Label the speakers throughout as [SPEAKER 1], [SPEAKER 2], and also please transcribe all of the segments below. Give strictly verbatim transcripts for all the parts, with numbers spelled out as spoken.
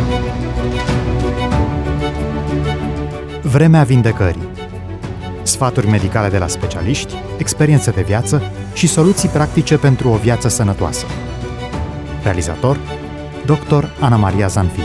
[SPEAKER 1] Vremea vindecării. Sfaturi medicale de la specialiști, experiențe de viață și soluții practice pentru o viață sănătoasă. Realizator: doctor Ana Maria Zanfir.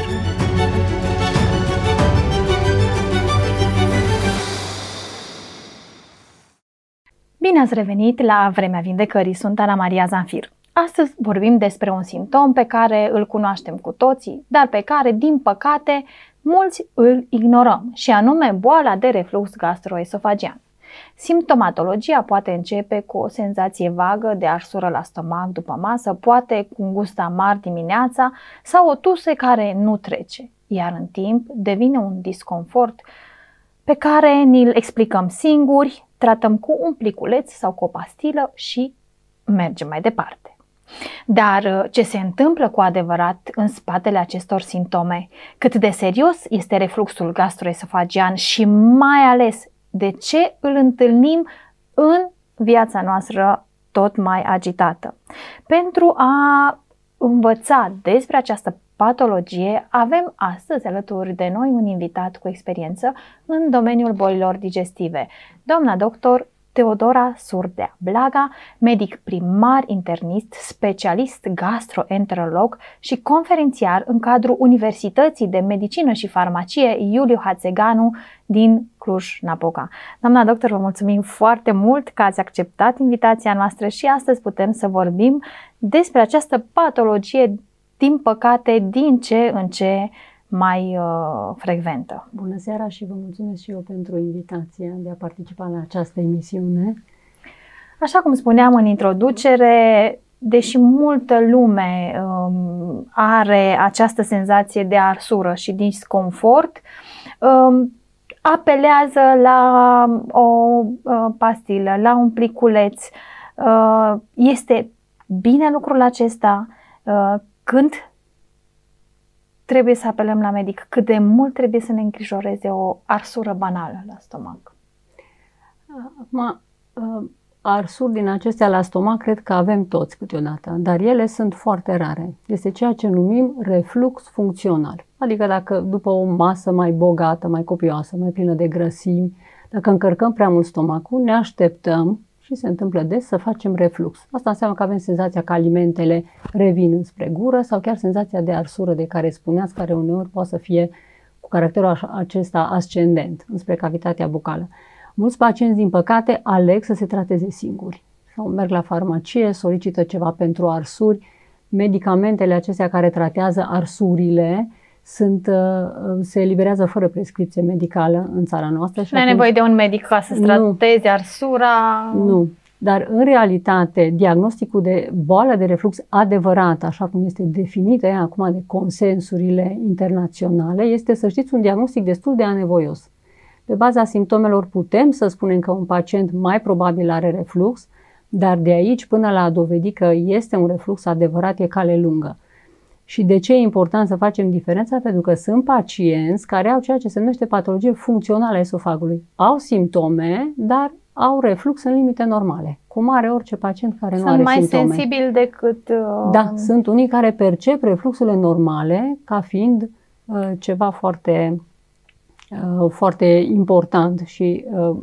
[SPEAKER 2] Bine ați revenit la Vremea Vindecării, sunt Ana Maria Zanfir. Astăzi vorbim despre un simptom pe care îl cunoaștem cu toții, dar pe care, din păcate, mulți îl ignorăm, și anume boala de reflux gastroesofagian. Simptomatologia poate începe cu o senzație vagă de arsură la stomac după masă, poate cu un gust amar dimineața sau o tuse care nu trece, iar în timp devine un disconfort pe care ni-l explicăm singuri, tratăm cu un pliculeț sau cu o pastilă și mergem mai departe. Dar ce se întâmplă cu adevărat în spatele acestor simptome? Cât de serios este refluxul gastroesofagian și mai ales de ce îl întâlnim în viața noastră tot mai agitată? Pentru a învăța despre această patologie, avem astăzi alături de noi un invitat cu experiență în domeniul bolilor digestive, doamna doctor Teodora Surdea Blaga, medic primar internist, specialist gastroenterolog și conferențiar în cadrul Universității de Medicină și Farmacie Iuliu Hațeganu din Cluj-Napoca. Doamna doctor, vă mulțumim foarte mult că ați acceptat invitația noastră și astăzi putem să vorbim despre această patologie, din păcate, din ce în ce mai uh, frecventă.
[SPEAKER 3] Bună seara și vă mulțumesc și eu pentru invitația de a participa la această emisiune.
[SPEAKER 2] Așa cum spuneam în introducere, deși multă lume um, are această senzație de arsură și disconfort, um, apelează la o uh, pastilă, la un pliculeț. Uh, este bine lucrul acesta? Uh, când trebuie să apelăm la medic? Cât de mult trebuie să ne îngrijoreze o arsură banală la stomac?
[SPEAKER 3] Acum, arsuri din acestea la stomac cred că avem toți câteodată, dar ele sunt foarte rare. Este ceea ce numim reflux funcțional. Adică dacă după o masă mai bogată, mai copioasă, mai plină de grăsimi, dacă încărcăm prea mult stomacul, ne așteptăm, și se întâmplă des, să facem reflux. Asta înseamnă că avem senzația că alimentele revin înspre gură sau chiar senzația de arsură de care spuneați, care uneori poate să fie cu caracterul acesta ascendent, înspre cavitatea bucală. Mulți pacienți, din păcate, aleg să se trateze singuri sau merg la farmacie, solicită ceva pentru arsuri. Medicamentele acestea care tratează arsurile sunt, se eliberează fără prescripție medicală în țara noastră.
[SPEAKER 2] Nu ai nevoie de un medic ca să-ți trateze arsura?
[SPEAKER 3] Nu, dar în realitate diagnosticul de boală de reflux adevărat, așa cum este definită ea acum de consensurile internaționale, este, să știți, un diagnostic destul de anevoios. Pe baza simptomelor putem să spunem că un pacient mai probabil are reflux, dar de aici până la a dovedi că este un reflux adevărat e cale lungă. Și de ce e important să facem diferența? Pentru că sunt pacienți care au ceea ce se numește patologie funcțională a esofagului. Au simptome, dar au reflux în limite normale, cum are orice pacient care
[SPEAKER 2] sunt
[SPEAKER 3] nu are simptome.
[SPEAKER 2] Sunt mai sensibili decât... Uh...
[SPEAKER 3] Da, sunt unii care percep refluxurile normale ca fiind uh, ceva foarte, uh, foarte important și uh,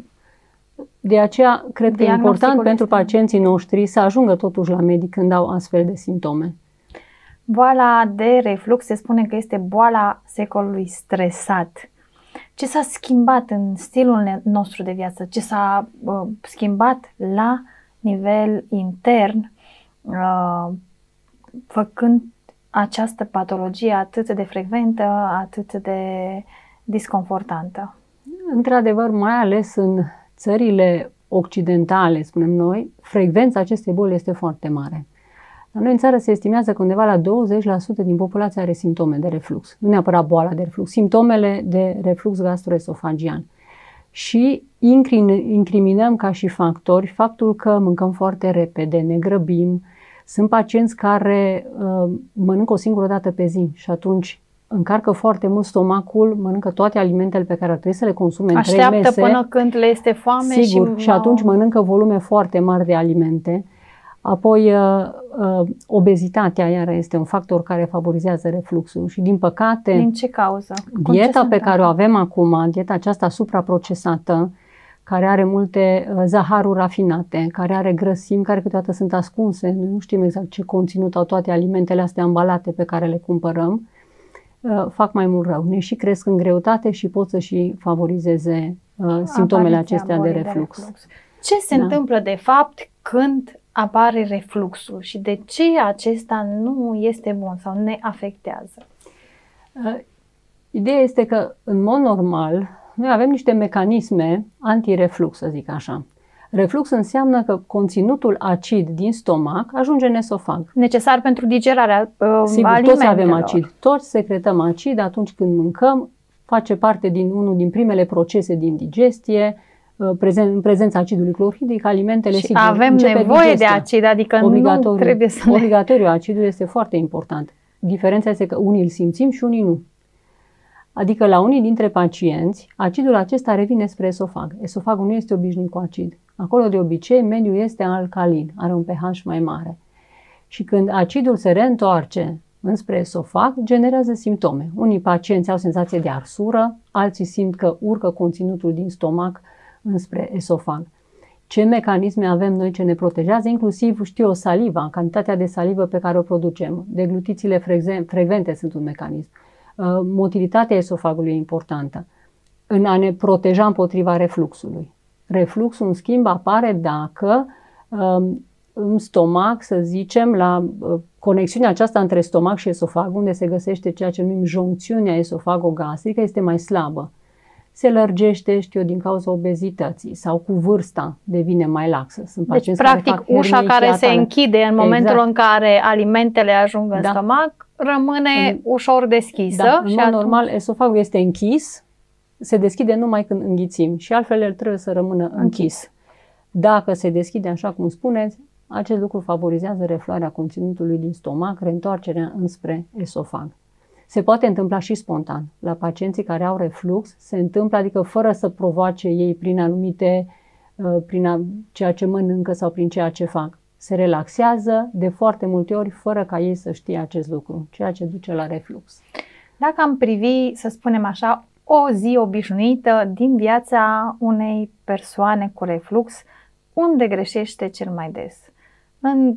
[SPEAKER 3] de aceea cred că e important pentru pacienții noștri să ajungă totuși la medic când au astfel de simptome.
[SPEAKER 2] Boala de reflux se spune că este boala secolului stresat. Ce s-a schimbat în stilul nostru de viață? Ce s-a uh, schimbat la nivel intern, uh, făcând această patologie atât de frecventă, atât de disconfortantă?
[SPEAKER 3] Într-adevăr, mai ales în țările occidentale, spunem noi, frecvența acestei boli este foarte mare. La noi în țară se estimează că undeva la douăzeci la sută din populație are simptome de reflux. Nu neapărat boala de reflux, simptomele de reflux gastroesofagian. Și incriminăm ca și factori faptul că mâncăm foarte repede, ne grăbim. Sunt pacienți care uh, mănâncă o singură dată pe zi și atunci încarcă foarte mult stomacul, mănâncă toate alimentele pe care ar trebui să le consume în trei mese.
[SPEAKER 2] Așteaptă până când le este foame.
[SPEAKER 3] Sigur, și, și atunci mănâncă volume foarte mari de alimente. Apoi, obezitatea, iară, este un factor care favorizează refluxul și, din păcate,
[SPEAKER 2] din ce cauză? Cum
[SPEAKER 3] dieta pe care o avem acum, dieta aceasta supraprocesată, care are multe zaharuri rafinate, care are grăsimi care câteodată sunt ascunse, noi nu știm exact ce conținut au toate alimentele astea ambalate pe care le cumpărăm, fac mai mult rău. Ne și cresc în greutate și pot să și favorizeze simptomele acestea de reflux. de reflux.
[SPEAKER 2] Ce se da. întâmplă de fapt când apare refluxul și de ce acesta nu este bun sau ne afectează?
[SPEAKER 3] Ideea este că, în mod normal, noi avem niște mecanisme antireflux, să zic așa. Reflux înseamnă că conținutul acid din stomac ajunge în esofag.
[SPEAKER 2] Necesar pentru digerarea uh,
[SPEAKER 3] Sigur, toți avem acid. Toți secretăm acid atunci când mâncăm. Face parte din unul din primele procese din digestie. Prezen, în prezența acidului clorhidric, alimentele
[SPEAKER 2] și
[SPEAKER 3] sigur,
[SPEAKER 2] avem nevoie de acid, adică nu trebuie să
[SPEAKER 3] Obligatoriu, acidul este foarte important. Diferența este că unii îl simțim și unii nu. Adică la unii dintre pacienți, acidul acesta revine spre esofag. Esofagul nu este obișnuit cu acid. Acolo de obicei mediul este alcalin, are un pH mai mare. Și când acidul se reîntoarce înspre esofag, generează simptome. Unii pacienți au senzație de arsură, alții simt că urcă conținutul din stomac înspre esofag. Ce mecanisme avem noi ce ne protejează? Inclusiv, știu, saliva, cantitatea de salivă pe care o producem. Deglutițiile frecvente sunt un mecanism. Motilitatea esofagului e importantă în a ne proteja împotriva refluxului. Refluxul, în schimb, apare dacă în stomac, să zicem, la conexiunea aceasta între stomac și esofag, unde se găsește ceea ce numim joncțiunea esofagogastrică, este mai slabă. Se lărgește, știu, din cauza obezității sau cu vârsta devine mai laxă. Sunt
[SPEAKER 2] deci, practic, care ușa care se închide în momentul exact. în care alimentele ajung în da. stomac, rămâne în, ușor deschisă.
[SPEAKER 3] Da, în
[SPEAKER 2] și
[SPEAKER 3] mod
[SPEAKER 2] atunci...
[SPEAKER 3] normal, esofagul este închis, se deschide numai când înghițim și altfel el trebuie să rămână închis. închis. Dacă se deschide așa cum spuneți, acest lucru favorizează refluarea conținutului din stomac, reîntoarcerea înspre esofag. Se poate întâmpla și spontan. La pacienții care au reflux se întâmplă, adică fără să provoace ei prin anumite, prin a, ceea ce mănâncă sau prin ceea ce fac. Se relaxează de foarte multe ori fără ca ei să știe acest lucru, ceea ce duce la reflux.
[SPEAKER 2] Dacă am privi, să spunem așa, o zi obișnuită din viața unei persoane cu reflux, unde greșește cel mai des? În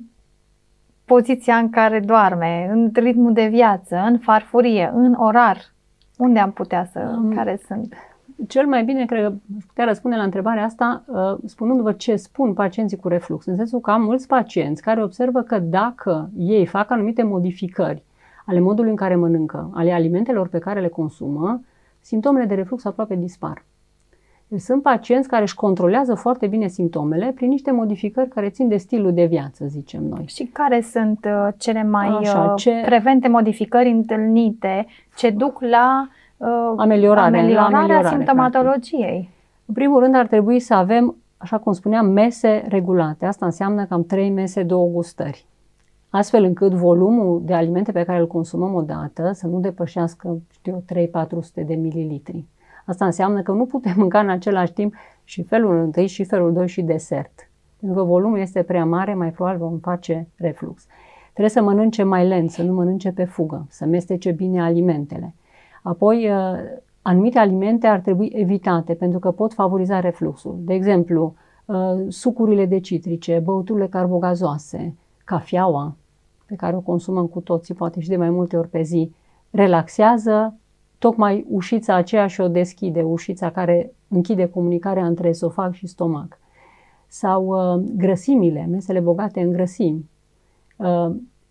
[SPEAKER 2] poziția în care doarme, în ritmul de viață, în farfurie, în orar, unde am putea să, um, care sunt?
[SPEAKER 3] Cel mai bine, cred că aș putea răspunde la întrebarea asta uh, spunându-vă ce spun pacienții cu reflux. În sensul că am mulți pacienți care observă că dacă ei fac anumite modificări ale modului în care mănâncă, ale alimentelor pe care le consumă, simptomele de reflux aproape dispar. Sunt pacienți care își controlează foarte bine simptomele prin niște modificări care țin de stilul de viață, zicem noi.
[SPEAKER 2] Și care sunt uh, cele mai Așa, ce... frecvente modificări întâlnite ce duc la uh,
[SPEAKER 3] ameliorare,
[SPEAKER 2] ameliorarea
[SPEAKER 3] la ameliorare,
[SPEAKER 2] simptomatologiei?
[SPEAKER 3] Practic. În primul rând ar trebui să avem, așa cum spuneam, mese regulate. Asta înseamnă cam trei mese, două gustări. Astfel încât volumul de alimente pe care îl consumăm odată să nu depășească, știu, trei patru sute de mililitri. Asta înseamnă că nu putem mânca în același timp și felul întâi și felul doi și desert. Pentru că volumul este prea mare, mai probabil vom face reflux. Trebuie să mănânce mai lent, să nu mănânce pe fugă, să mestece bine alimentele. Apoi, anumite alimente ar trebui evitate pentru că pot favoriza refluxul. De exemplu, sucurile de citrice, băuturile carbogazoase, cafeaua, pe care o consumăm cu toții, poate și de mai multe ori pe zi, relaxează. Tocmai ușița aceea și o deschide, ușița care închide comunicarea între esofag și stomac. Sau uh, grăsimile, mesele bogate în grăsimi. Uh,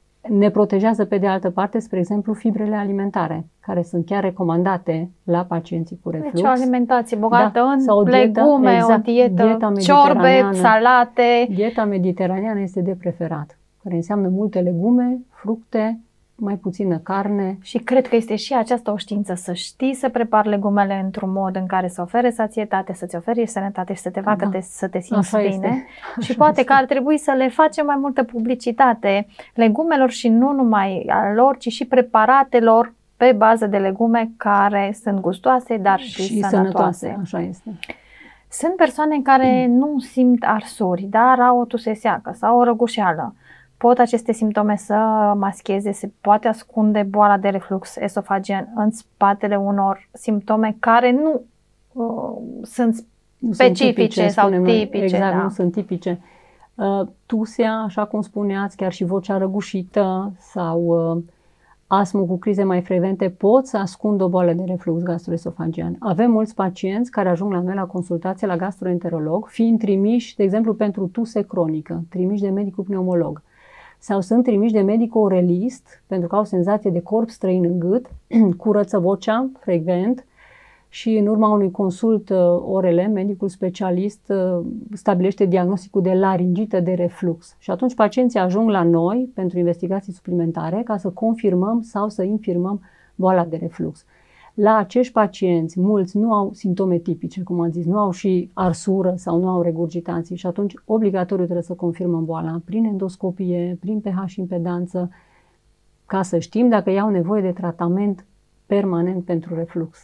[SPEAKER 3] ne protejează pe de altă parte, spre exemplu, fibrele alimentare, care sunt chiar recomandate la pacienții cu reflux.
[SPEAKER 2] Deci o alimentație bogată da, în
[SPEAKER 3] o dietă,
[SPEAKER 2] legume, exact, o dietă, dieta ciorbe, salate.
[SPEAKER 3] Dieta mediteraneană este de preferat, care înseamnă multe legume, fructe, mai puțină carne.
[SPEAKER 2] Și cred că este și aceasta o știință, să știi să prepari legumele într-un mod în care să ofere sațietate, să-ți ofere sănătate și să te facă da. te, să te simți Așa bine. Este. Și Așa poate este. că ar trebui să le facem mai multă publicitate legumelor și nu numai a lor, ci și preparatelor pe bază de legume care sunt gustoase, dar și, și sănătoase.
[SPEAKER 3] sănătoase. Așa este.
[SPEAKER 2] Sunt persoane care mm. nu simt arsuri, dar au o tuse seacă sau o răgușeală. Pot aceste simptome să mascheze? Se poate ascunde boala de reflux esofagian în spatele unor simptome care nu uh, sunt
[SPEAKER 3] nu
[SPEAKER 2] specifice
[SPEAKER 3] sunt tipice,
[SPEAKER 2] sau tipice?
[SPEAKER 3] Noi. Exact,
[SPEAKER 2] da.
[SPEAKER 3] nu sunt tipice. Uh, tusea, așa cum spuneați, chiar și vocea răgușită sau uh, astmul cu crize mai frecvente pot să ascundă o boală de reflux gastroesofagian. Avem mulți pacienți care ajung la noi la consultație la gastroenterolog, fiind trimiși, de exemplu, pentru tuse cronică, trimiși de medicul pneumolog. Sau sunt trimiși de medicul orelist, pentru că au senzație de corp străin în gât, curăță vocea frecvent și în urma unui consult O R L, medicul specialist stabilește diagnosticul de laringită de reflux. Și atunci pacienții ajung la noi pentru investigații suplimentare ca să confirmăm sau să infirmăm boala de reflux. La acești pacienți, mulți nu au simptome tipice, cum am zis, nu au și arsură sau nu au regurgitații și atunci obligatoriu trebuie să confirmăm boala prin endoscopie, prin pH impedanță, ca să știm dacă iau nevoie de tratament permanent pentru reflux.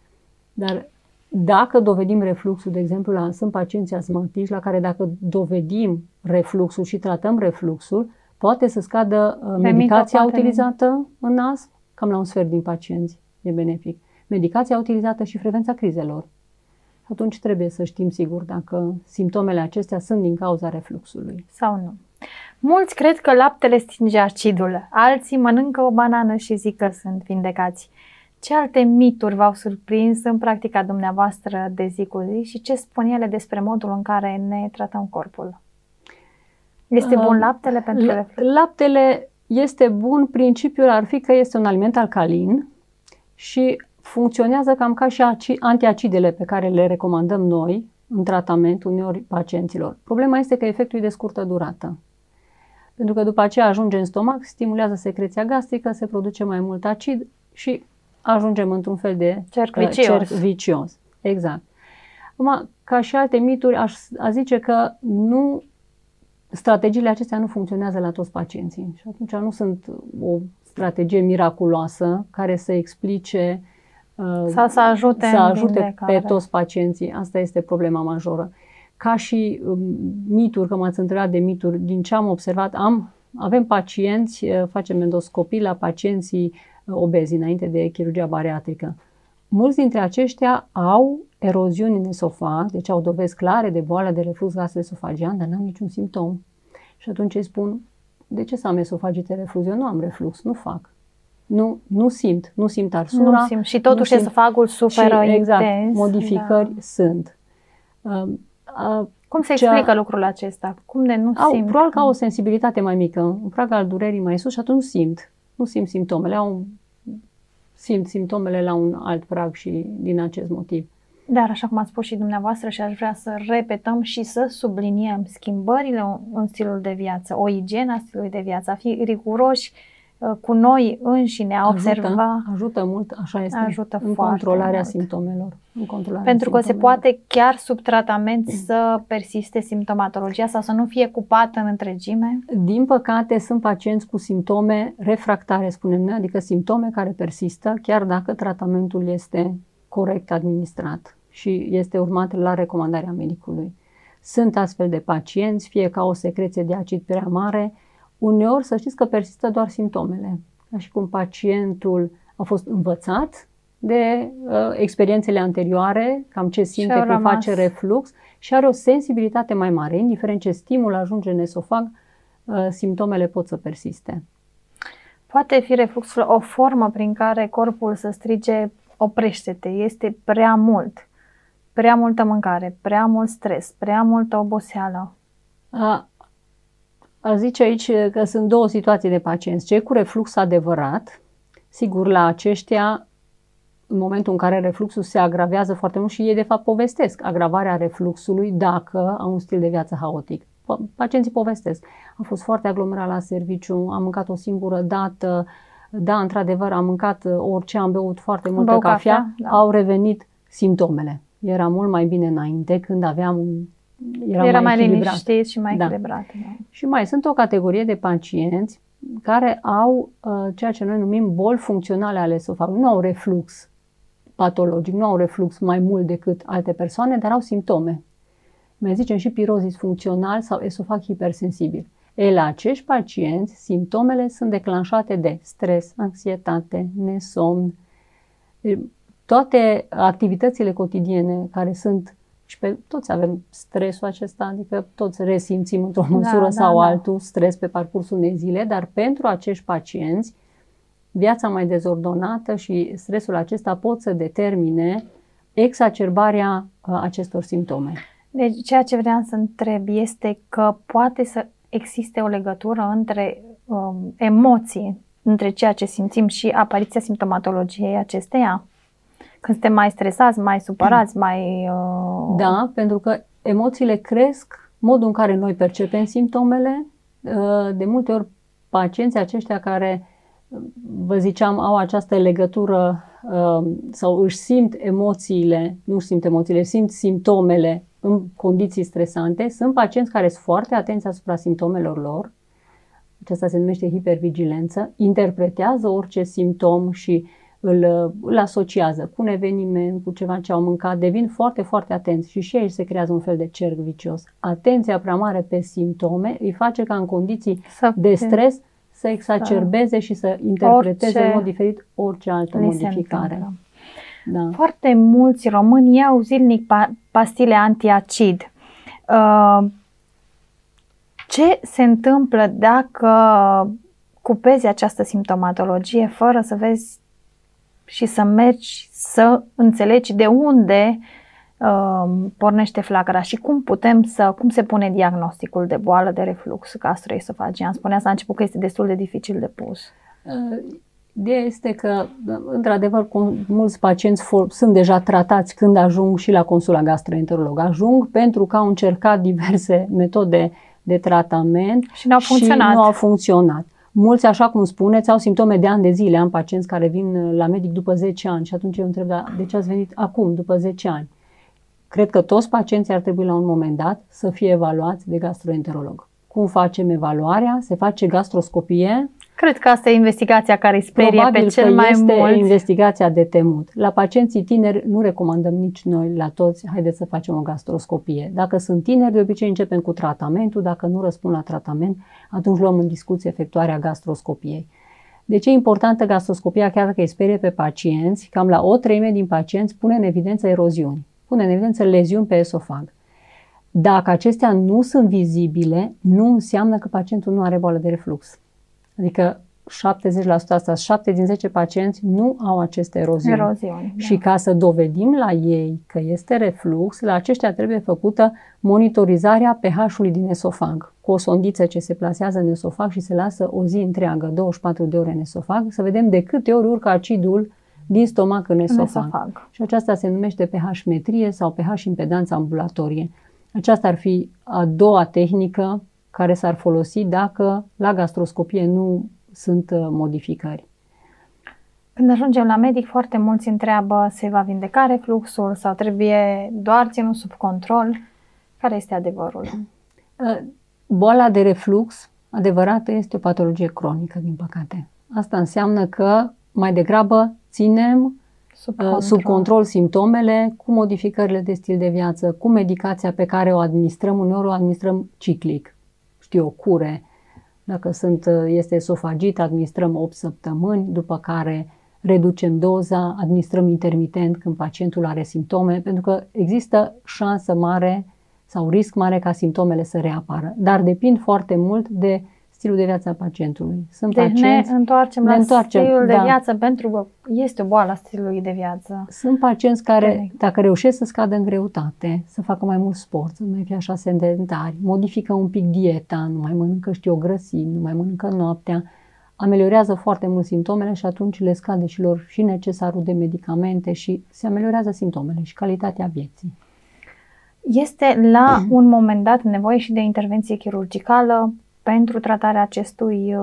[SPEAKER 3] Dar dacă dovedim refluxul, de exemplu, la, sunt pacienți asmatici la care dacă dovedim refluxul și tratăm refluxul, poate să scadă uh, medicația utilizată în astm, cam la un sfert din pacienți. E benefic. Medicația utilizată și frecvența crizelor. Atunci trebuie să știm sigur dacă simptomele acestea sunt din cauza refluxului.
[SPEAKER 2] Sau nu. Mulți cred că laptele stinge acidul, alții mănâncă o banană și zic că sunt vindecați. Ce alte mituri v-au surprins în practica dumneavoastră de zi cu zi și ce spun ele despre modul în care ne tratăm corpul? Este bun laptele pentru
[SPEAKER 3] La,
[SPEAKER 2] reflux?
[SPEAKER 3] Laptele este bun, principiul ar fi că este un aliment alcalin și funcționează cam ca și antiacidele pe care le recomandăm noi în tratament uneori pacienților. Problema este că efectul e de scurtă durată. Pentru că după aceea ajunge în stomac, stimulează secreția gastrică, se produce mai mult acid și ajungem într-un fel de
[SPEAKER 2] cerc vicios.
[SPEAKER 3] Cerc vicios. Exact. Acum, ca și alte mituri, aș a zice că nu, strategiile acestea nu funcționează la toți pacienții. Și atunci nu sunt o strategie miraculoasă care să explice
[SPEAKER 2] sau să ajute,
[SPEAKER 3] să ajute pe toți pacienții. Asta este problema majoră. Ca și um, mituri, că m-ați întrebat de mituri, din ce am observat, am, avem pacienți, facem endoscopii la pacienții obezi înainte de chirurgia bariatrică. Mulți dintre aceștia au eroziuni în esofag, deci au dovezi clare de boală de reflux gastroesofagian, dar n-au niciun simptom. Și atunci îi spun, de ce să am esofagite reflux? Eu nu am reflux, nu fac. Nu, nu simt, nu simt arsura.
[SPEAKER 2] Nu simt. Și totuși esofagul suferă
[SPEAKER 3] și, exact,
[SPEAKER 2] intens.
[SPEAKER 3] Modificări da. sunt. Uh, uh,
[SPEAKER 2] Cum se explică cea, lucrul acesta? Cum de nu
[SPEAKER 3] au,
[SPEAKER 2] simt?
[SPEAKER 3] Probabil că au o sensibilitate mai mică, un prag al durerii mai sus și atunci nu simt. Nu simt simptomele. Au, simt simptomele la un alt prag și din acest motiv.
[SPEAKER 2] Dar, așa cum ați spus și dumneavoastră și aș vrea să repetăm și să subliniem schimbările în stilul de viață, o igienă a stilului de viață, a fi riguroși cu noi înșine, a observa.
[SPEAKER 3] Ajută mult, așa este,
[SPEAKER 2] ajută
[SPEAKER 3] în controlarea mult. simptomelor. În controlarea
[SPEAKER 2] Pentru că
[SPEAKER 3] simptomelor.
[SPEAKER 2] se poate chiar sub tratament să persiste simptomatologia sau să nu fie cupată în întregime?
[SPEAKER 3] Din păcate sunt pacienți cu simptome refractare, spunem noi, adică simptome care persistă chiar dacă tratamentul este corect administrat și este urmat la recomandarea medicului. Sunt astfel de pacienți, fie ca o secreție de acid prea mare, uneori să știți că persistă doar simptomele, ca și cum pacientul a fost învățat de uh, experiențele anterioare, cam ce simte când face reflux și are o sensibilitate mai mare. Indiferent ce stimul ajunge în esofag, uh, simptomele pot să persiste.
[SPEAKER 2] Poate fi refluxul o formă prin care corpul să strige oprește-te, este prea mult, prea multă mâncare, prea mult stres, prea multă oboseală.
[SPEAKER 3] A, a zice aici că sunt două situații de pacienți. Cei cu reflux adevărat, sigur, la aceștia, în momentul în care refluxul se agravează foarte mult și ei de fapt povestesc agravarea refluxului dacă au un stil de viață haotic. Pacienții povestesc. Am fost foarte aglomerat la serviciu, am mâncat o singură dată, da, într-adevăr, am mâncat orice, am băut foarte multă cafea, cafea da. Au revenit simptomele. Era mult mai bine înainte, când aveam un... Era,
[SPEAKER 2] Era
[SPEAKER 3] mai,
[SPEAKER 2] mai
[SPEAKER 3] echilibrat.
[SPEAKER 2] liniștit și mai
[SPEAKER 3] da.
[SPEAKER 2] echilibrat. Da.
[SPEAKER 3] Și mai sunt o categorie de pacienți care au uh, ceea ce noi numim boli funcționale ale esofagului. Nu au reflux patologic, nu au reflux mai mult decât alte persoane, dar au simptome. Mai zicem și pirozis funcțional sau esofag hipersensibil. E, la acești pacienți, simptomele sunt declanșate de stres, anxietate, nesomn, toate activitățile cotidiene care sunt, și pe toți avem stresul acesta, adică toți resimțim într-o măsură
[SPEAKER 2] da,
[SPEAKER 3] sau
[SPEAKER 2] da,
[SPEAKER 3] altul stres pe parcursul unei zile, dar pentru acești pacienți, viața mai dezordonată și stresul acesta pot să determine exacerbarea acestor simptome.
[SPEAKER 2] Deci ceea ce vreau să întreb este că poate să existe o legătură între um, emoții, între ceea ce simțim și apariția simptomatologiei acesteia? Când suntem mai stresați, mai supărați, mai... Uh...
[SPEAKER 3] Da, pentru că emoțiile cresc modul în care noi percepem simptomele. De multe ori pacienții aceștia care, vă ziceam, au această legătură sau își simt emoțiile, nu își simt emoțiile, simt simptomele în condiții stresante, sunt pacienți care sunt foarte atenți asupra simptomelor lor. Aceasta se numește hipervigilență, interpretează orice simptom și îl, îl asociază cu un eveniment, cu ceva ce au mâncat, devin foarte, foarte atenți și și aici se creează un fel de cerc vicios. Atenția prea mare pe simptome îi face ca în condiții să de stres să exacerbeze și să interpreteze orice, în mod diferit orice altă modificare.
[SPEAKER 2] Da. Foarte mulți români iau zilnic pastile antiacid. Ce se întâmplă dacă cupezi această simptomatologie fără să vezi și să mergi să înțelegi de unde uh, pornește flacăra și cum putem să, cum se pune diagnosticul de boală de reflux gastroesofagian? Spuneați la început că este destul de dificil de pus.
[SPEAKER 3] Ideea este că, într-adevăr, mulți pacienți sunt deja tratați când ajung și la consul la gastroenterolog. Ajung pentru că au încercat diverse metode de tratament
[SPEAKER 2] și nu au funcționat.
[SPEAKER 3] Și nu au funcționat. Mulți, așa cum spuneți, au simptome de ani de zile. Am pacienți care vin la medic după zece ani și atunci eu întreb, da, de ce ați venit acum, după zece ani? Cred că toți pacienții ar trebui la un moment dat să fie evaluați de gastroenterolog. Cum facem evaluarea? Se face gastroscopie.
[SPEAKER 2] Cred că asta e investigația care îi sperie
[SPEAKER 3] Probabil
[SPEAKER 2] pe cel
[SPEAKER 3] că
[SPEAKER 2] mai
[SPEAKER 3] este
[SPEAKER 2] mult.
[SPEAKER 3] investigația de temut. La pacienții tineri nu recomandăm nici noi, la toți, haideți să facem o gastroscopie. Dacă sunt tineri, de obicei începem cu tratamentul. Dacă nu răspund la tratament, atunci luăm în discuție efectuarea gastroscopiei. De ce e importantă gastroscopia, chiar dacă îi sperie pe pacienți? Cam la o treime din pacienți pune în evidență eroziuni, pune în evidență leziuni pe esofag. Dacă acestea nu sunt vizibile, nu înseamnă că pacientul nu are boală de reflux. Adică șaptezeci la sută asta, șapte din zece pacienți nu au aceste eroziuni.
[SPEAKER 2] eroziuni
[SPEAKER 3] și da. Ca să dovedim la ei că este reflux, la aceștia trebuie făcută monitorizarea pH-ului din esofag, cu o sondiță ce se plasează în esofag și se lasă o zi întreagă, douăzeci și patru de ore în esofag, să vedem de câte ori urcă acidul din stomac în esofag. În esofag. Și aceasta se numește pH-metrie sau pH-impedanță ambulatorie. Aceasta ar fi a doua tehnică care s-ar folosi dacă la gastroscopie nu sunt modificări.
[SPEAKER 2] Când ajungem la medic, foarte mulți întreabă, se va vindeca refluxul sau trebuie doar ținut sub control? Care este adevărul?
[SPEAKER 3] Boala de reflux, adevărată, este o patologie cronică, din păcate. Asta înseamnă că mai degrabă ținem sub control, sub control simptomele cu modificările de stil de viață, cu medicația pe care o administrăm, uneori o administrăm ciclic. Știu, o cure. Dacă sunt, este esofagit, administrăm opt săptămâni, după care reducem doza, administrăm intermitent când pacientul are simptome, pentru că există șansă mare sau risc mare ca simptomele să reapară. Dar depind foarte mult de stilul de viață a pacientului. Sunt
[SPEAKER 2] deci
[SPEAKER 3] pacienți,
[SPEAKER 2] ne întoarcem
[SPEAKER 3] ne
[SPEAKER 2] la
[SPEAKER 3] întoarcem,
[SPEAKER 2] stilul
[SPEAKER 3] da.
[SPEAKER 2] de viață pentru că este o boală a stilului de viață.
[SPEAKER 3] Sunt pacienți care, dacă reușesc să scadă în greutate, să facă mai mult sport, să nu mai fie așa sedentari, modifică un pic dieta, nu mai mănâncă, știu, grăsimi, nu mai mănâncă noaptea, ameliorează foarte mult simptomele și atunci le scade și lor și necesarul de medicamente și se ameliorează simptomele și calitatea vieții.
[SPEAKER 2] Este la un moment dat nevoie și de intervenție chirurgicală pentru tratarea acestui,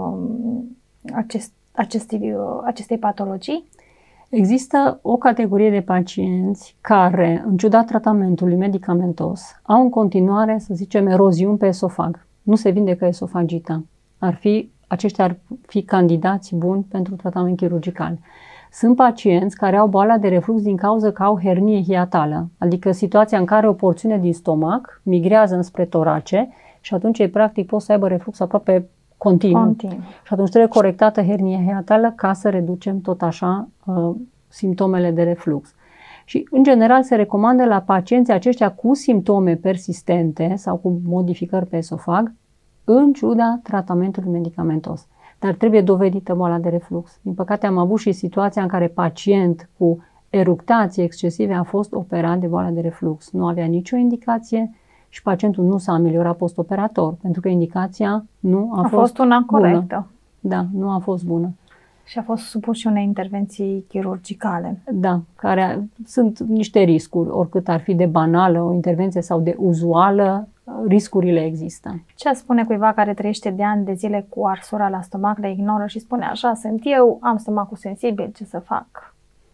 [SPEAKER 2] acest, acestei, acestei patologii?
[SPEAKER 3] Există o categorie de pacienți care, în ciuda tratamentului medicamentos, au în continuare, să zicem, eroziuni pe esofag. Nu se vindecă esofagita. Ar fi aceștia ar fi candidați buni pentru tratament chirurgical. Sunt pacienți care au boala de reflux din cauza că au hernie hiatală, adică situația în care o porțiune din stomac migrează înspre torace și atunci ei practic pot să aibă reflux aproape continuu.
[SPEAKER 2] Continu.
[SPEAKER 3] Și atunci trebuie corectată hernia hiatală ca să reducem tot așa uh, simptomele de reflux. Și în general se recomandă la pacienții aceștia cu simptome persistente sau cu modificări pe esofag, în ciuda tratamentului medicamentos. Dar trebuie dovedită boala de reflux. Din păcate am avut și situația în care pacient cu eructații excesive a fost operat de boala de reflux. Nu avea nicio indicație și pacientul nu s-a ameliorat postoperator, pentru că indicația nu a,
[SPEAKER 2] a
[SPEAKER 3] fost,
[SPEAKER 2] fost una corectă.
[SPEAKER 3] Bună. Da, nu a fost bună.
[SPEAKER 2] Și a fost supus și unei intervenții chirurgicale.
[SPEAKER 3] Da, care sunt niște riscuri, oricât ar fi de banală o intervenție sau de uzuală, riscurile există.
[SPEAKER 2] Ce spune cuiva care trăiește de ani de zile cu arsura la stomac, le ignoră și spune așa, sunt eu, am stomacul sensibil, ce să fac?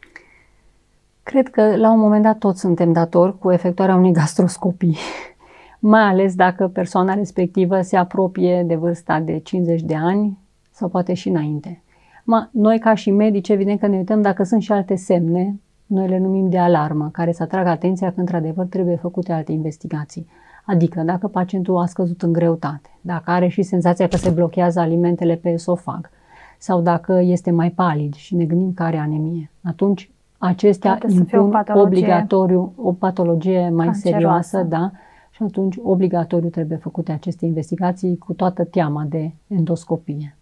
[SPEAKER 3] Cred că la un moment dat toți suntem datori cu efectuarea unei gastroscopii, mai ales dacă persoana respectivă se apropie de vârsta de cincizeci de ani sau poate și înainte. Ma, noi ca și medici, evident că ne uităm dacă sunt și alte semne, noi le numim de alarmă, care să atragă atenția că într-adevăr trebuie făcute alte investigații. Adică dacă pacientul a scăzut în greutate, dacă are și senzația că se blochează alimentele pe esofag sau dacă este mai palid și ne gândim că are anemie, atunci acestea impun o obligatoriu o patologie mai canceroasă, serioasă, da, și atunci obligatoriu trebuie făcute aceste investigații cu toată teama de endoscopie.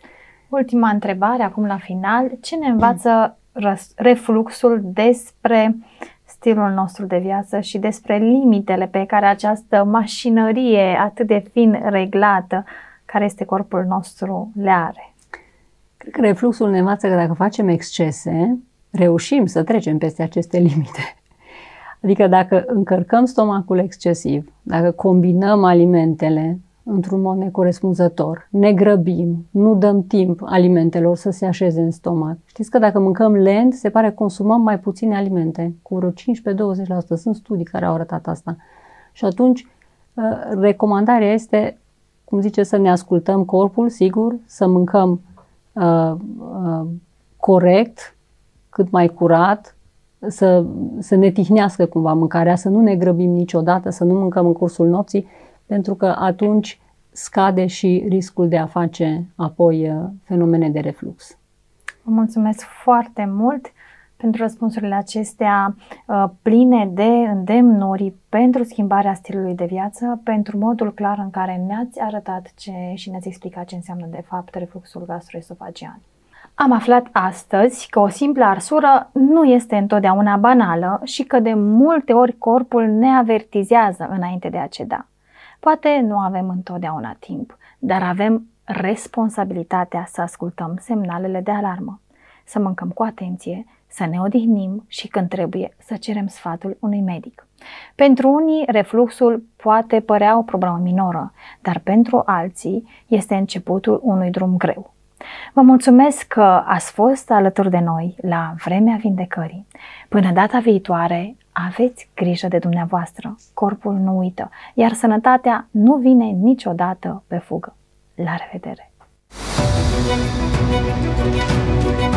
[SPEAKER 2] Ultima întrebare, acum la final. Ce ne învață refluxul despre stilul nostru de viață și despre limitele pe care această mașinărie atât de fin reglată, care este corpul nostru, le are?
[SPEAKER 3] Cred că refluxul ne învață că dacă facem excese, reușim să trecem peste aceste limite. Adică dacă încărcăm stomacul excesiv, dacă combinăm alimentele într-un mod necorespunzător, ne grăbim, nu dăm timp alimentelor să se așeze în stomac. Știți că dacă mâncăm lent, se pare că consumăm mai puține alimente, cu vreo cincisprezece douăzeci la sută. Sunt studii care au arătat asta. Și atunci, recomandarea este, cum zice, să ne ascultăm corpul, sigur, să mâncăm uh, uh, corect, cât mai curat, să, să ne tihnească cumva mâncarea, să nu ne grăbim niciodată, să nu mâncăm în cursul nopții, pentru că atunci scade și riscul de a face apoi fenomene de reflux.
[SPEAKER 2] Vă mulțumesc foarte mult pentru răspunsurile acestea pline de îndemnuri pentru schimbarea stilului de viață, pentru modul clar în care ne-ați arătat ce, și ne-ați explicat ce înseamnă de fapt refluxul gastroesofagian. Am aflat astăzi că o simplă arsură nu este întotdeauna banală și că de multe ori corpul ne avertizează înainte de a ceda. Poate nu avem întotdeauna timp, dar avem responsabilitatea să ascultăm semnalele de alarmă, să mâncăm cu atenție, să ne odihnim și când trebuie să cerem sfatul unui medic. Pentru unii, refluxul poate părea o problemă minoră, dar pentru alții este începutul unui drum greu. Vă mulțumesc că ați fost alături de noi la Vremea Vindecării. Până data viitoare, aveți grijă de dumneavoastră, corpul nu uită, iar sănătatea nu vine niciodată pe fugă. La revedere!